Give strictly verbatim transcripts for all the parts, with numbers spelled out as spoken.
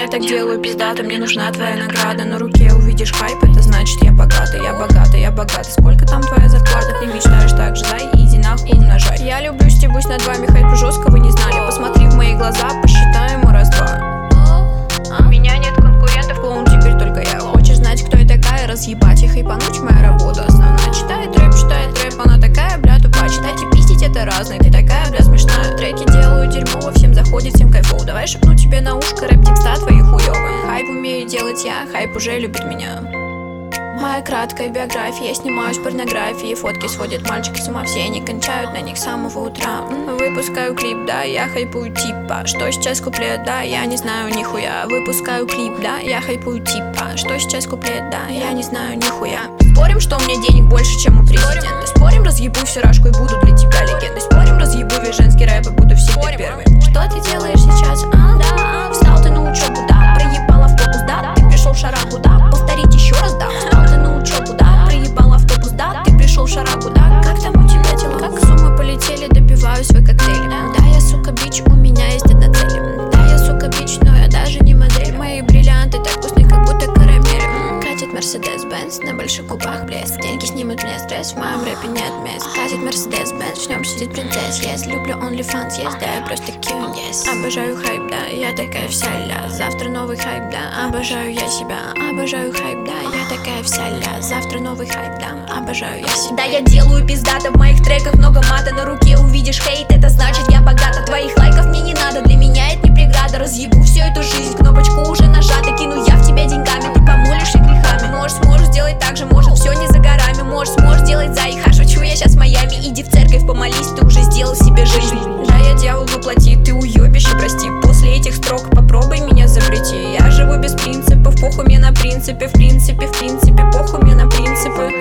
так делаю пиздато, мне нужна твоя награда. На руке увидишь хайп, это значит я богата. Я богата, я богата. Сколько там твоя зарплата? Ты мечтаешь так же, дай, иди нахуй умножай. Я люблю, стебусь над вами, хайпу жестко вы не знали. Посмотри в мои глаза, посчитаем мы раз-два. У меня нет конкурентов, клоун теперь только я. Хочешь знать, кто я такая? Разъебать и хайпануть моя работа основная. Читает рэп, читает рэп, она такая, бля, тупая. Читать и пиздить это разное, ты такая, бля, смешная. Треки делаю дерьмово, всем заходит, всем кайфово. Давай шепну тебе на ушко рэп текста твои хуёвые. Хайп умею делать я, хайп уже любит меня. Моя краткая биография, я снимаюсь в порнографии. Фотки сводят мальчики с ума, все они кончают на них с самого утра. Выпускаю клип, да, я хайпую типа. Что сейчас куплет, да, я не знаю нихуя. Выпускаю клип, да, я хайпую типа. Что сейчас куплет, да, я не знаю нихуя. Спорим, что у меня денег больше, чем у президента. Спорим, разъебу всю рашку и буду для тебя легендой. Спорим, разъебу весь женский рэп и буду всегда первой. Что ты делаешь сейчас, а? Да, встал ты на учебу, да, проебал автобус, да, ты пришел в шарагу, да, повторить еще раз, да. Встал ты на учебу, да, проебал автобус, да, ты пришел в шарагу, да. Как там у тебя дела? Как суммы полетели, допиваю свой коктейль. Да, я сука бич, у меня есть одна цель. Да, я сука бич, но я даже не модель. Мои бриллианты так вкусные, как будто карамель. Катит Мерседес-Бенц, на больших губах блеск. Деньги снимут мне стресс, в моем рэпе нет мест. Катит Мерседес-Бенц, в нем сидит принцесс. Yes, люблю OnlyFans, yes, да, я просто кьюн, yes. Обожаю хайп, да, я такая вся ля. Завтра новый хайп, да, обожаю я себя. Обожаю хайп, да, я такая вся ля. Завтра новый хайп, да, обожаю я себя. Да, я делаю пиздато, в моих треках много мата. На руке увидишь хейт, это значит я богата. Твоих лайков мне не надо, для меня это не преграда. Разъебу всю эту жизнь, кнопочку уже нажата. Кину я в тебя деньгами, ты помолишься грехами. Можешь, сможешь сделать так же, может все не за горами. Можешь, сможешь делать за их, а шучу я сейчас в Майами. Иди в церковь, помолись, ты уже сделал себе жизнь. Да, я дьявол воплоти, ты уебище, прости. После этих строк попробуй меня запрети. Я живу без принципов, похуй мне на принципе. В принципе, в принципе, похуй мне на принципы.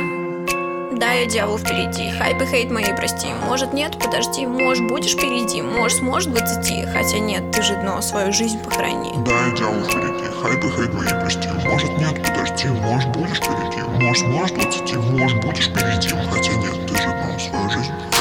Да, я дьявол впереди, хайп и хейт мои, прости. Может нет, подожди, может будешь впереди. Может сможешь двадцати, хотя нет, ты же дно, свою жизнь похорони. Да, я дьявол впереди, хайп и хейт мои, прости. Может нет, подожди, может будешь впереди. Может сможешь двадцати, может будешь впереди. Хотя нет, ты же дно, свою жизнь похорони.